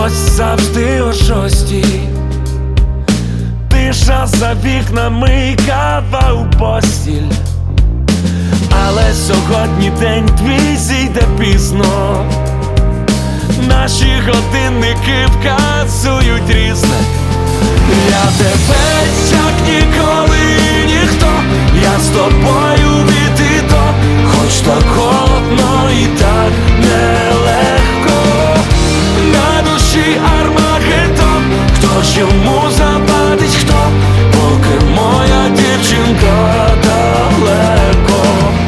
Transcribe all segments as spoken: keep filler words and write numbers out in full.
ось завжди о шостій. Тиша за вікнами, кава у постіль. Але сьогодні день твій зійде пізно. Наші годинники вказують різне. Я тебе, як ніколи ніхто, я з тобою від і до. Хоч так холодно і так нелегко. На душі Армагеддон, хто ж йому завадить, хто, поки моя дівчинка далеко.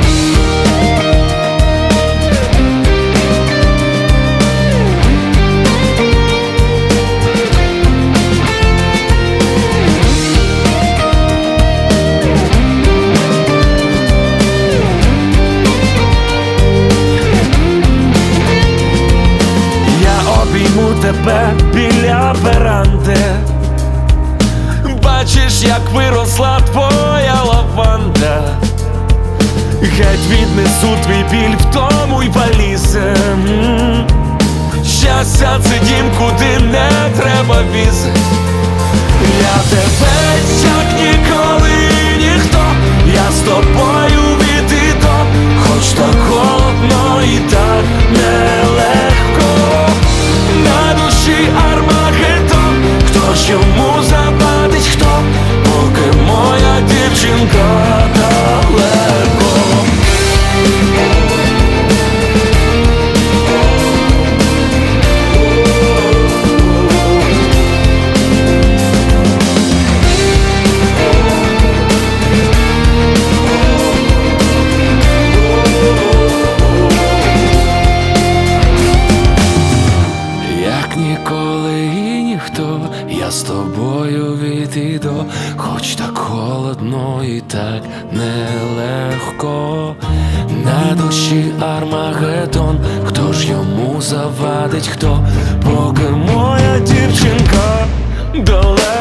Тебе біля веранди, бачиш, як виросла твоя лаванда. Геть віднесу твій біль, втому й валізи. Щастя — це дім, куди не треба візи. Я тебе, як ніколи ніхто, я з тобою від і до. Хоч так холодно і так нелегко. На душі Армагеддон, хто ж йому завадить, хто, поки моя дівчинка далеко. Ніколи і ніхто, я з тобою від і до. Хоч так холодно і так нелегко. На душі Армагеддон, хто ж йому завадить, хто, поки моя дівчинка далеко.